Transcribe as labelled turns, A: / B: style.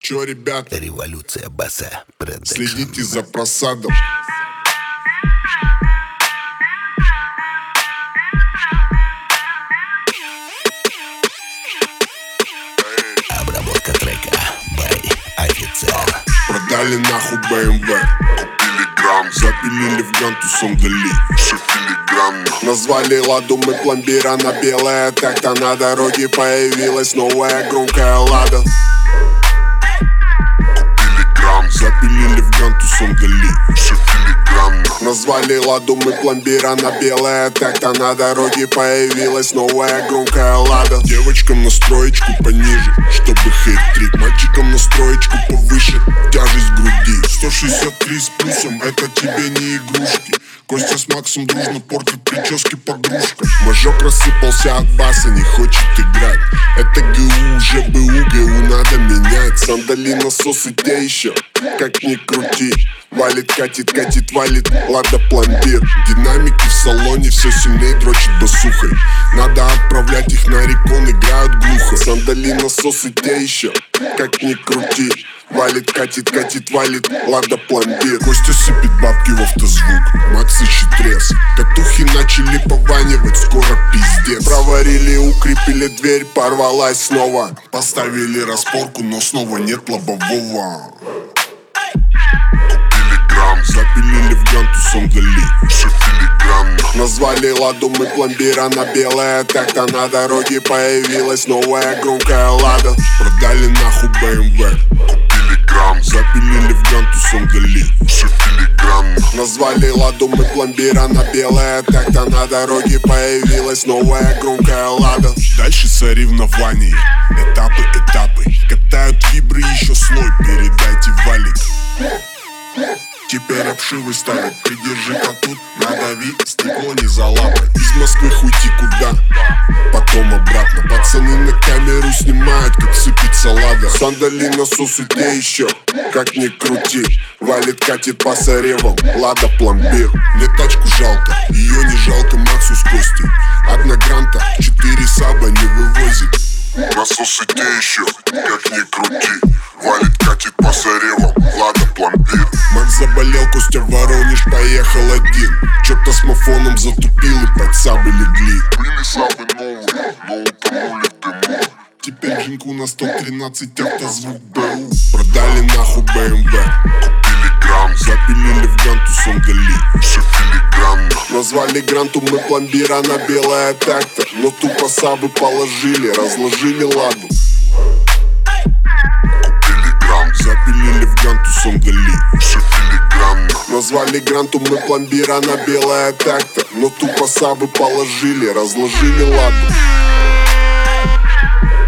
A: Чё, ребята?
B: Революция баса.
A: Следите за просадом.
B: Обработка трека by Офицер.
A: Продали нахуй БМВ, купили грамм, запилили в гранту сандали, все филигранно. Назвали ладу мы пломбира на белое, так-то на дороге появилась новая громкая лада. Купили грамм, запилили в гранту сандали, все филигранно. Назвали ладу мы пломбира на белое, так-то на дороге появилась новая громкая лада. Девочкам настроечку пониже, чтобы хейт-трик. Мальчикам настроечку повыше, тяжесть в груди. 163 с плюсом, это тебе не игрушки. Костя с Максом дружно портят прически подружка. Мажок рассыпался от баса, не хочет играть. Это ГУ, уже БУ, ГУ надо менять. Сандали, насосы те еще, как ни крути. Валит, катит, катит, валит, лада пломбир. Динамики в салоне все сильнее дрочит басухой. Надо отправлять их на рекон, играют глухо. Сандали, насосы те еще, как ни крути. Валит, катит, катит, валит, лада пломбир. Костя сыпет бабки в автозвук, Макс ищет трес. Катухи начали пованивать, скоро пиздец. Проварили, укрепили дверь, порвалась снова. Поставили распорку, но снова нет лобового. Запилили в гранту сандали, все филигранно. Назвали ладу мы пломбира на белое, так-то на дороге появилась новая громкая лада. Продали нахуй БМВ, купили грамм, запилили в гранту сандали, все филигранно. Назвали ладу мы пломбира на белое, так-то на дороге появилась новая громкая лада. Дальше соревнования, этапы, катают вибры, еще слой, передайте валик. Теперь обшивы ставят, придержи-ка тут, надави, стекло не залапай. Из Москвы уйти куда, потом обратно. Пацаны на камеру снимают, как сыпется лада. Сандали, насосы те еще, как ни крути. Валит, катит по соревам, лада пломбир. Мне тачку жалко, ее не жалко Максу с Костей. Одна гранта, 4 саба не вывозит. Насосы те еще, как ни крути. Валит, катит по соревам, лада пломбир. Макс заболел, Костя в Воронеж поехал один. Чё-то с мафоном затупил и под сабы легли. Были сабы новые, но утонули в дыму. Теперь Женьку на 113 автозвук БУ. Продали нахуй БМВ, купили грамм, запилили в гранту сандали, все филигранно. Назвали гранту мы пломбира на белое, так-то, но тупо сабы положили, разложили ладу. Запилили в гранту сандали, все филигранно. Назвали гранту мы пломбира на белое, так-то, но тупо сабы положили, разложили ладу.